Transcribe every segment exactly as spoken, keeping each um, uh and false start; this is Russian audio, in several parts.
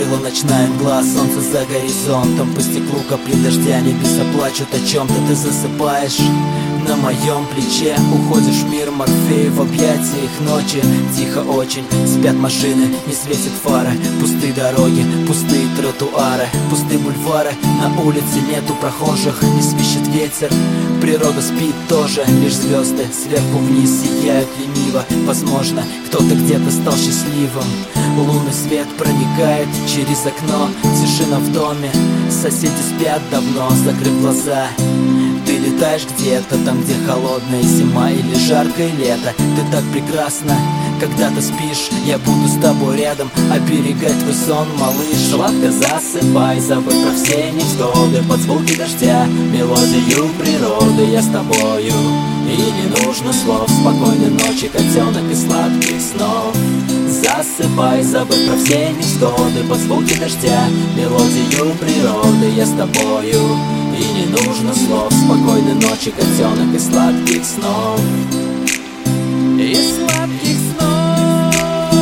Накрыла ночная мгла, солнце за горизонтом. По стеклу капли дождя, небеса плачут о чем-то. Ты засыпаешь на моем плече, уходишь в мир Морфея, в объятия их ночи. Тихо очень, спят машины, не светит фары. Пустые дороги, пустые тротуары, пустые бульвары. На улице нету прохожих, не свищет ветер. Природа спит тоже, лишь звезды сверху вниз сияют лениво. Возможно, кто-то где-то стал счастливым. Лунный свет проникает через окно. Тишина в доме, соседи спят давно, закрыв глаза. Ты летаешь где-то там, где холодная зима или жаркое лето. Ты так прекрасна, когда ты спишь. Я буду с тобой рядом, оберегать твой сон, малыш. Сладко засыпай, забудь про все невзгоды. Под звуки дождя, мелодию природы. Я с тобою, и не нужно слов. Спокойной ночи, котенок, и сладких снов. Засыпай, забудь про все невзгоды. Под звуки дождя, мелодию природы. Я с тобою, и не нужно слов. Спокойной ночи, котенок, и сладких снов. И сладких снов.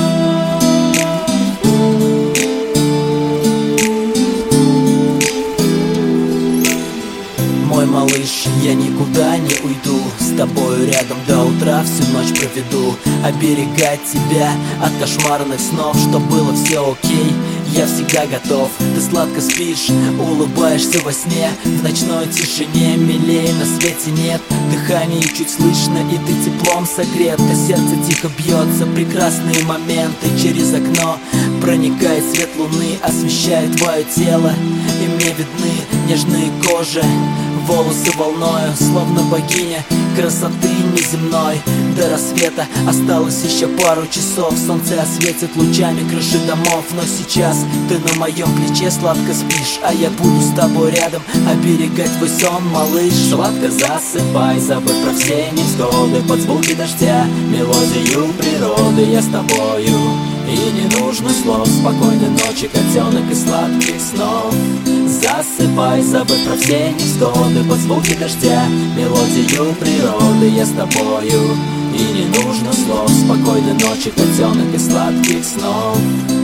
Мой малыш, я никуда не уйду. С тобою рядом до утра всю ночь проведу. Оберегать тебя от кошмарных снов, чтоб было все окей. Я всегда готов, ты сладко спишь, улыбаешься во сне. В ночной тишине милее на свете нет. Дыхание чуть слышно, и ты теплом согрет. А сердце тихо бьется, прекрасные моменты. Через окно проникает свет луны, освещает твое тело. И мне видны нежные кожи, волосы волною, словно богиня красоты неземной. До рассвета осталось еще пару часов. Солнце осветит лучами крыши домов. Но сейчас ты на моем плече сладко спишь, а я буду с тобой рядом, оберегать твой сон, малыш. Сладко засыпай, забудь про все невзгоды. Под звуки дождя, мелодию природы. Я с тобою, и не нужно слов. Спокойной ночи, котенок, и сладких снов. Засыпай, забудь про все невзгоды. Под звуки дождя, мелодию природы. Я с тобою, и не нужно слов. Спокойной ночи, котенок, и сладких снов.